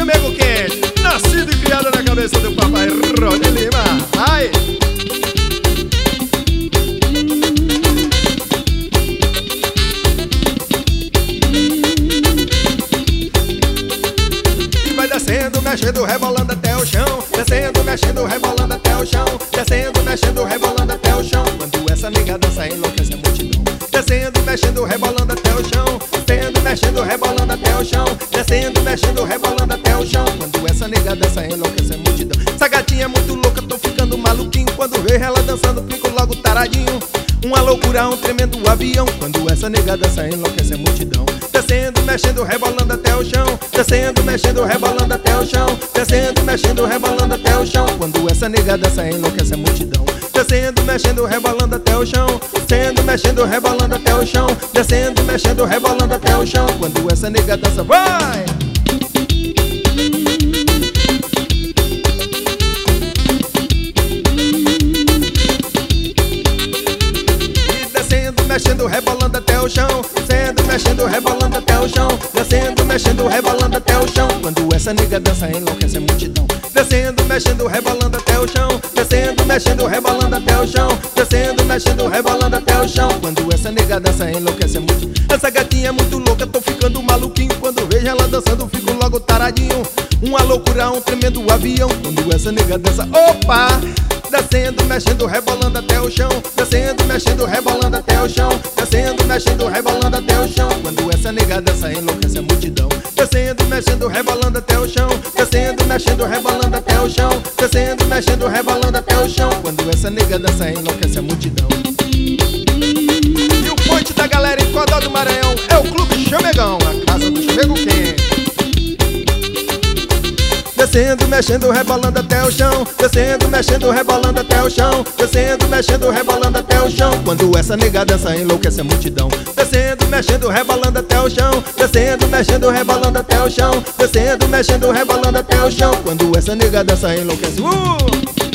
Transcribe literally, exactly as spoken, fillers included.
chamego quente, nascido e criado na cabeça do papai Rony Lima. Ai! Descendo, mexendo, rebolando até o chão. Descendo, mexendo, rebolando até o chão. Descendo, mexendo, rebolando até o chão. Quando essa nega dança, enlouquece a multidão. Descendo, mexendo, rebolando até o chão. Descendo, mexendo, rebolando até o chão. Descendo, mexendo, rebolando até o chão. Quando essa nega dança, enlouquece a multidão. Essa gatinha é muito louca, tô ficando maluquinho. Quando vejo ela dançando, fico logo taradinho. Uma loucura, um tremendo avião. Quando essa nega dança, enlouquece a multidão. Descendo, mexendo, rebolando até o chão. Descendo, mexendo, rebolando até o chão. Descendo, mexendo, rebolando até o chão. Quando essa nega dança, enlouquece a multidão. Descendo, mexendo, rebolando até o chão. Descendo, mexendo, rebolando até o chão. Descendo, mexendo, rebolando até o chão. Quando essa nega dança, vai! Mexendo, rebolando até o chão. Descendo, mexendo, rebolando até o chão. Descendo, mexendo, rebolando até o chão. Quando essa nega dança, enlouquece a multidão. Descendo, mexendo, rebolando até o chão. Descendo, mexendo, rebolando até o chão. Descendo, mexendo, rebolando até o chão. Quando essa nega dança, enlouquece a multidão. Essa gatinha é muito louca, tô ficando maluquinho. Quando vejo ela dançando, fico logo taradinho. Uma loucura, um tremendo avião. Quando essa nega dança, opa! Descendo, mexendo, rebolando até o chão. Descendo, mexendo, rebolando até o chão. Descendo, mexendo, rebolando até o chão. Quando essa nega dança, enlouquece a multidão. Descendo, mexendo, rebolando até o chão. Descendo, mexendo, rebolando até o chão. Descendo, mexendo, rebolando até o chão. Quando essa nega dança, enlouquece a multidão. E o ponte da galera em Codó do Maranhão é o Clube Chamegão, a casa do chamego quente. Descendo, mexendo, rebolando até o chão. Descendo, mexendo, rebolando até o chão. Descendo, mexendo, rebolando até o chão. Quando essa nega dança, enlouquece a multidão. Descendo, mexendo, rebolando até o chão. Descendo, mexendo, rebolando até o chão. Descendo, mexendo, rebolando até o chão. Quando essa nega dança, enlouquece. Uh!